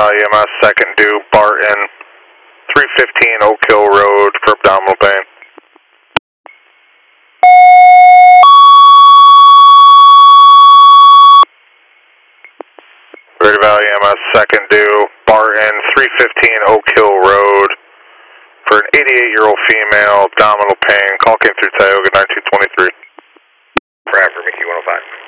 Valley EMS, second due, Barton, 315 Oak Hill Road for abdominal pain. Greater Valley EMS, second due, Barton, 315 Oak Hill Road for an 88-year-old female, abdominal pain. Call came through Tioga 9223. Forever, Mickey 105.